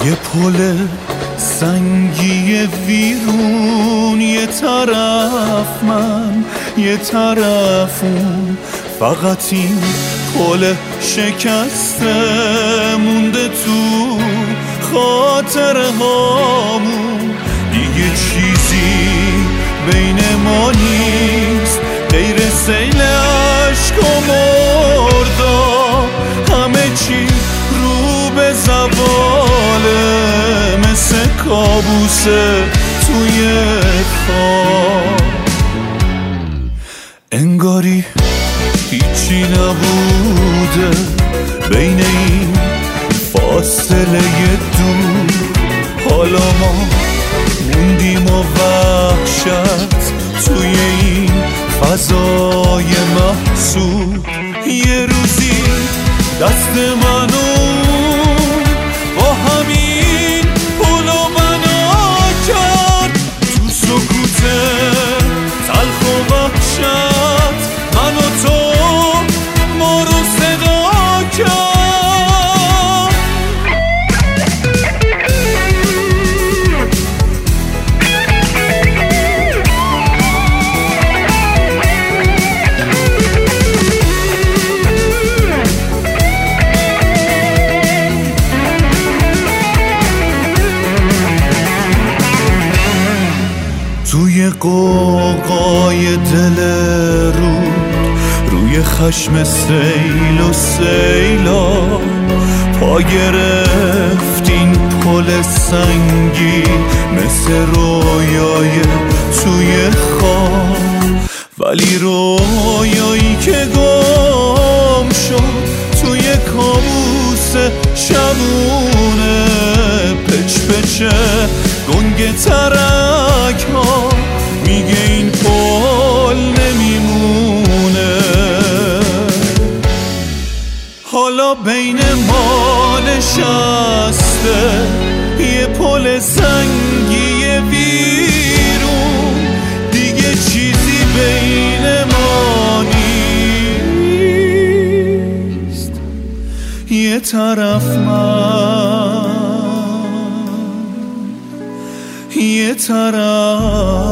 یه پل سنگی ویرون، یه طرف من یه طرف اون، فقط این پل شکسته مونده تو خاطره هامون. دیگه چیزی بین ما نیست غیر سیل عشق و مرداب، همه چی رو به زواله مثل کابوسه توی خواب. انگاری هیچی نبوده بین این فاصله دور، حالا ما موندیم و وحشت توی این فضای محسوب. یه روزی دست منو با همین پلو بنا کرد، تو سکوت تلخ و وحشت من و تو ما رو صدا کرد. توی قوقای دل رود، روی خشم سیل و سیلا، پا گرفت این پل سنگی مثل رویای توی خواب. ولی رویایی که گم شد توی کابوس شبونه، پچ پچه گنگ ترک ها میگه این پل نمیمونه. حالا بین ما نشسته یه پل سنگی ویرون، دیگه چیزی بین ما نیست. یه طرف من یه طرف